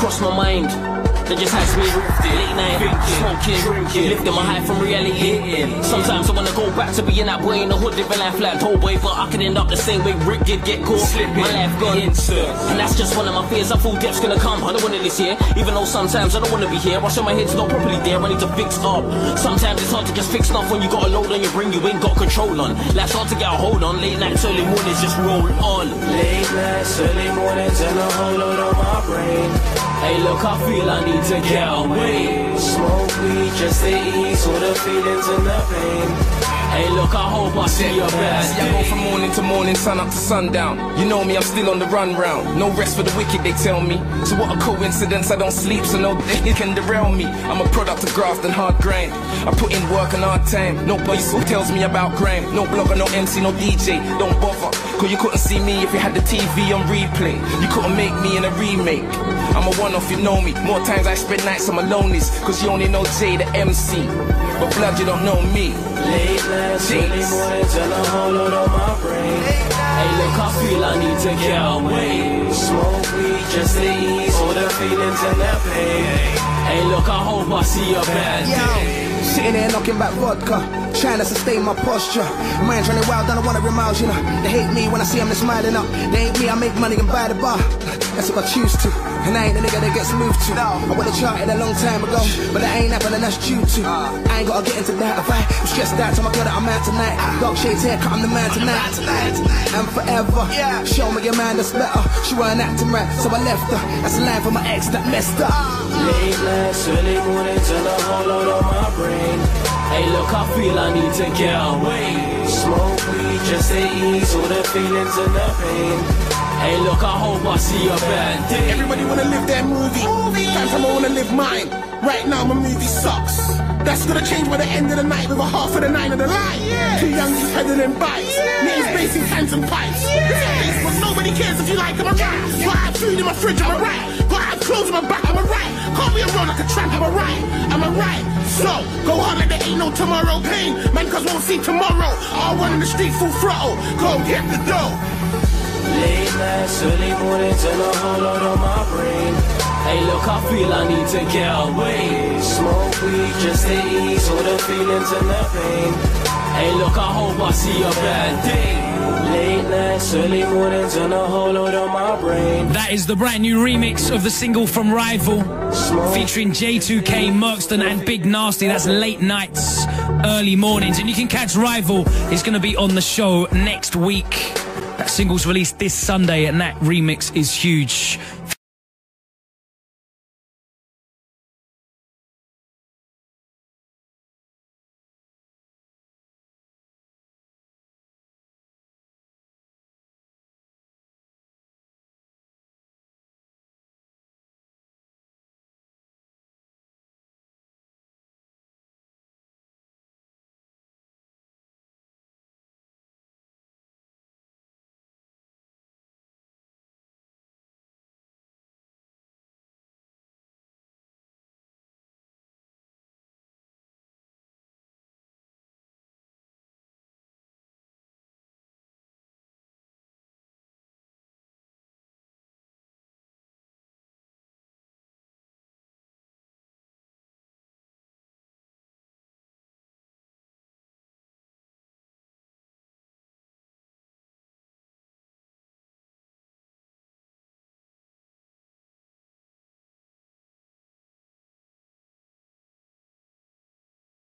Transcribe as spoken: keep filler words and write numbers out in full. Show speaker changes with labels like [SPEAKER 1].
[SPEAKER 1] crossed my mind. That just has me late night, smoking, drinking, lifting my high from reality. Sometimes I wanna go back to being that boy in the hood, living life like told boy, but I could end up the same way Rick did, get caught, slipping, my life gone. And that's just one of my fears. I thought depth's gonna come. I don't want it this year, even though sometimes I don't wanna be here. I show my head's not properly there. I need to fix up. Sometimes it's hard to just fix stuff when you got a load on your brain you ain't got control on. Life's hard to get a hold on. Late nights, early mornings, just roll on. Late nights, early mornings, and a whole load on my brain. Hey, look, I feel I need to get away. Smoke weed just to ease all the feelings and the pain. Hey, look, I hope I see your best.
[SPEAKER 2] See, I go from morning to morning, sun up to sundown. You know me, I'm still on the run round. No rest for the wicked, they tell me. So what a coincidence, I don't sleep, so no they can derail me. I'm a product of graft and hard grind. I put in work and hard time. Nobody who tells me about grime. No blogger, no M C, no D J. Don't bother, cause you couldn't see me if you had the T V on replay. You couldn't make me in a remake. I'm a one-off, you know me. More times I spend nights on my lonelies, cause you only know Jay, the M C. But blood, you don't know me.
[SPEAKER 1] Late nights, early mornings, and a whole load on my brain. Hey, look, I feel I need to get away. Smoke weed just to ease all the feelings and the pain. Hey, look, I hope I see your bad day.
[SPEAKER 3] Sitting there knocking back vodka, trying to sustain my posture. Mind's running wild, down a hundred miles, you know. They hate me when I see them, they're smiling up. They hate me, I make money and buy the bar. That's what I choose to, and I ain't the nigga that gets moved to. I would've charted a long time ago, but that ain't happening, that's due to. I ain't gotta get into that. If I am stressed out, tell my girl that I'm out tonight. Dark shades hair, cut, I'm the man tonight. And forever, show me your man that's better. She weren't acting right, so I left her. That's a line for my ex that messed up.
[SPEAKER 1] Late nights, early mornings, and a whole load on my brain. Hey, look, I feel I need to get away. Smoke weed just to ease all the feelings and the pain. Hey, look, I hope I see your bad day.
[SPEAKER 4] Everybody wanna live their movie. movie. Time I wanna live mine. Right now, my movie sucks. That's gonna change by the end of the night with a half of the nine of the line. Yeah. Two youngies peddling bikes. Yeah. Names basing hands and pipes. Yeah. But nobody cares if you like them, I'm right. Got I have food in my fridge, I'm right. Got I have clothes in my back, I'm right. Can't be around like a tramp, I'm right. I'm right. So, go hard like there ain't no tomorrow. Pain, man, cause won't see tomorrow. All one in the street, full throttle. Go get the dough.
[SPEAKER 1] Late nights, early mornings, and a whole load on my brain. Hey, look, I feel I need to get away. Smoke weed just to ease all the feelings and the pain. Hey, look, I hope I see your bad day. Late nights, early mornings, and a whole load on my brain.
[SPEAKER 5] That is the brand new remix of the single from Rival, Smoke. Featuring J two K, Merkston, and Big Nasty. That's Late Nights, Early Mornings. And you can catch Rival. It's going to be on the show next week. That single's released this Sunday, and that remix is huge.